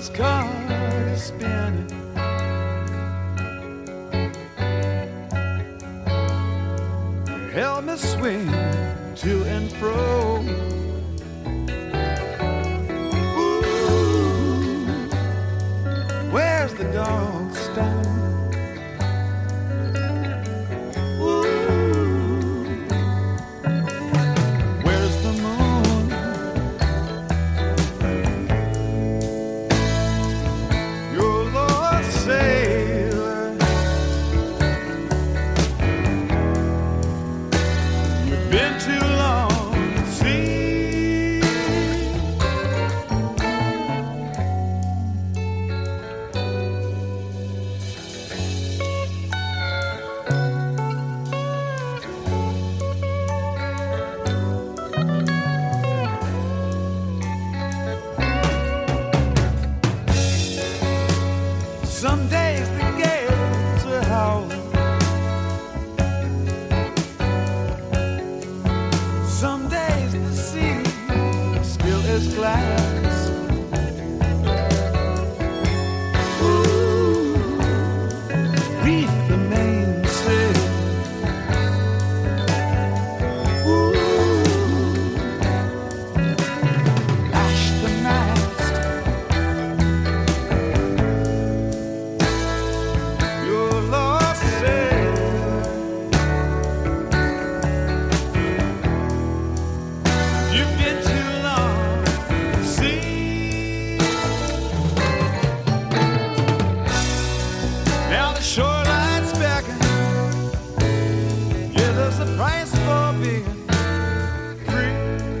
his car is spinning. Help me swing to and fro. Ooh, where's the dog stone? Some days the gales are howling. Some days the sea still is glass. Ooh, reef the mainsail. Ooh, lash the mast. Shoreline's beckon. Yeah, there's a price for being free.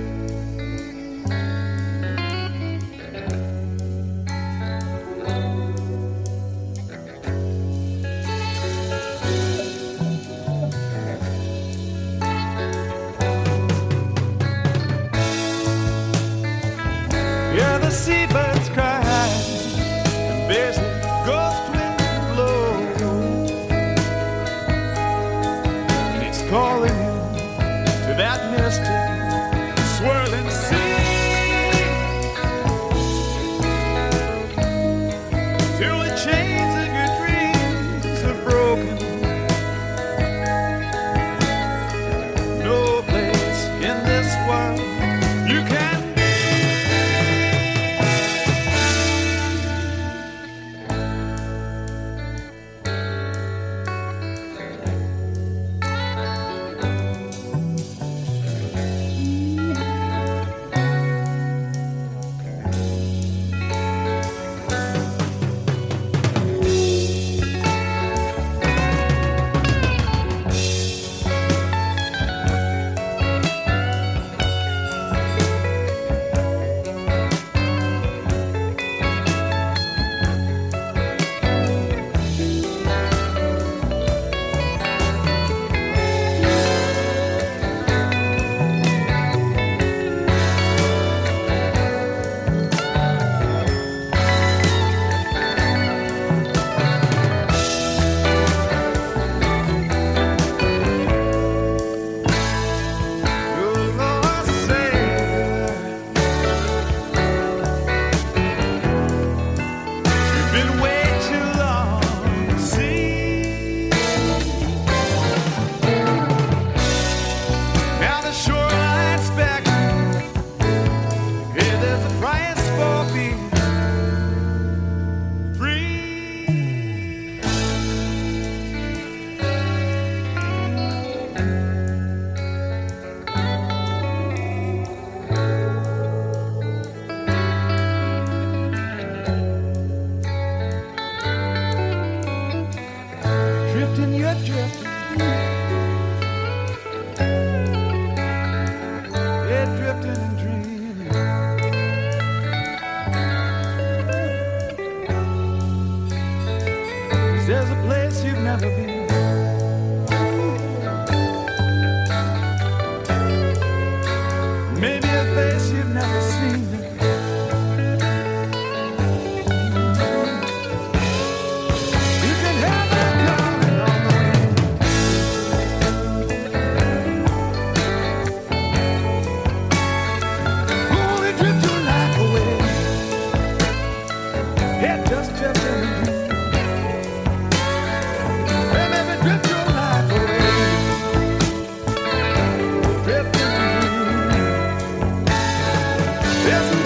Yeah, the seabirds cry and busy ghost calling you to that mystic swirling sea, till the chains of your dreams are broken. No place in this world you can be. There's